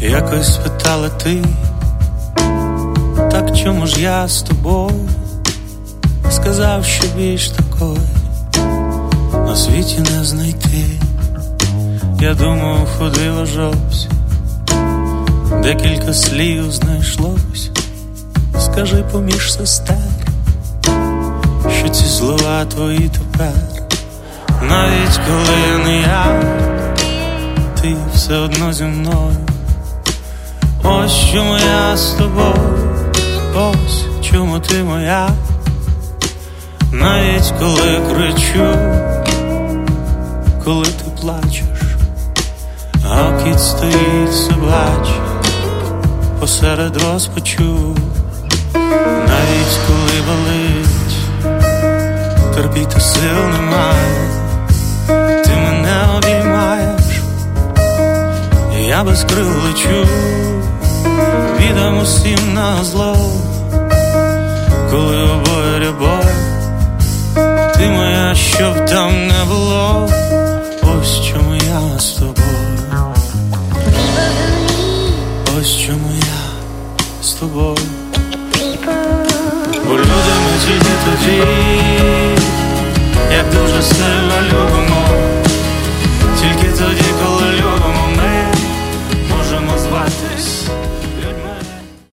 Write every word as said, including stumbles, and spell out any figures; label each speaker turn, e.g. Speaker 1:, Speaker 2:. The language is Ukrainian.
Speaker 1: Якось спитала ти, так чому ж я з тобою? Сказав, що більш такої на світі не знайти. Я думав, ходила жовсь, декілька слів знайшлось. Скажи поміж сестер, що ці слова твої тепер. Навіть коли я не я, ти все одно зі мною. Ось чому я з тобою, ось чому ти моя. Навіть коли кричу, коли ти плачеш, а кіт стоїть собачий посеред розпачу. Навіть коли болить, терпіти сил немає, ти мене обіймаєш, і я без крил лечу. Віддам усім на зло, коли обоє рябой. Ти моя, щоб там не було. Ось чому я з тобою. Ось чому я з тобою. Бо люди ми тільки тоді,